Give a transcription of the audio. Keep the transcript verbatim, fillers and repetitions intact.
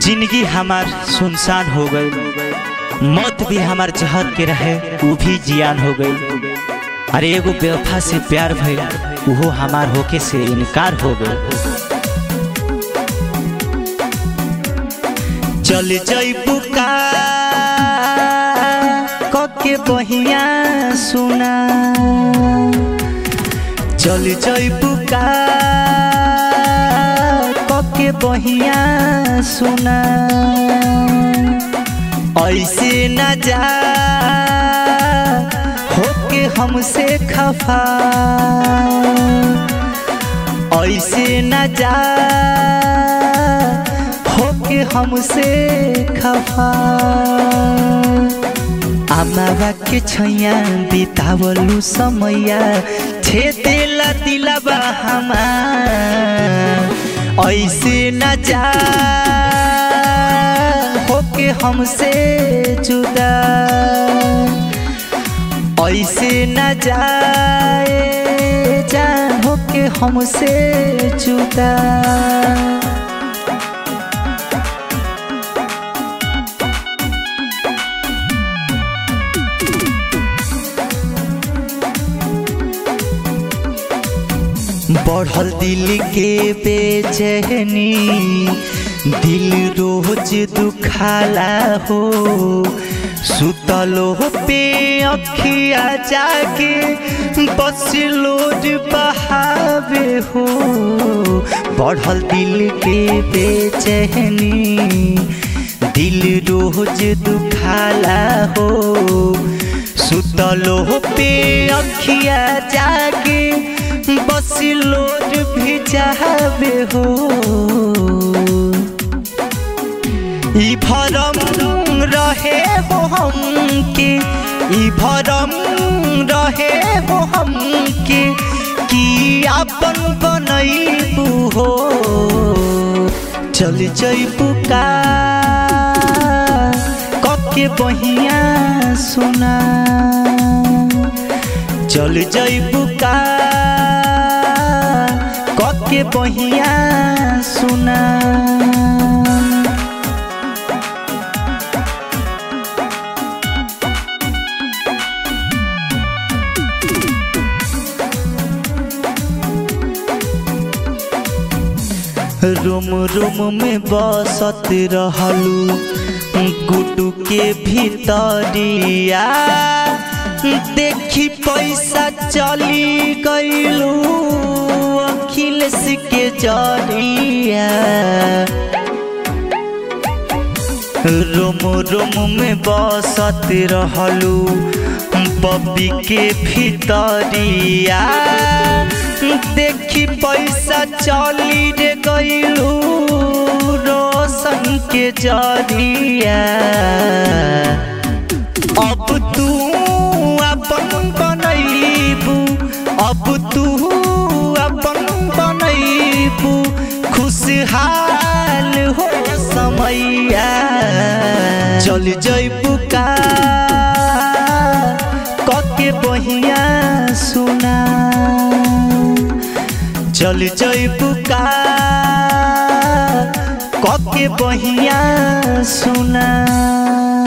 जिंदगी हमार सुनसान हो गई, मौत भी हमार जहर के रहे वो भी जियान हो गई। अरे एगो बेवफा से प्यार भइल वो हमार होके से इनकार हो गई। चल जइबू का कके बहिया सुना, चल जइबू का कके बहिया सुना, ऐसे न जा होके हमसे खफा, ऐसे न जा होके हमसे खफा। अमावा के छैया बितावलू समैया छेदेला दिलबा हमार, ऐसे न जा होके हमसे जुदा, ऐसे न जाए जान होके हमसे जुदा। बढ़ल दिल के बेचैनी, दिल रोज दुखाला हो, सुतलो पे अखिया जाके बस लोड बहावे हो। बढ़ल दिल के बेचैनी, दिल रोज दुखाला हो, सुतलो पे अखिया जाके बस लोड भी चाहबे हो। ई भरम रहे हो हमके, ई भरम रहे हो हमके कि अपन बनैबू हो। चल जइबू का कके बहिया सुना, चल जइबू का कके बहिया सुना। रोम रोम में बसत रहलू गुड्डू के भीतरिया, देखी पैसा चली गईलू अखिलेश के जरिया। रोम रोम में बसत रहलू बब्बी के भीतरिया, देखी पैसा चली रे गईलू रोशन के जरिया। अब तू अपन बनैबू, अब तू अपन बनैबू, खुशहाल हो समैया। चल जइबू का कके बहिया सुना, चल जइबू का कके बहिया सुना।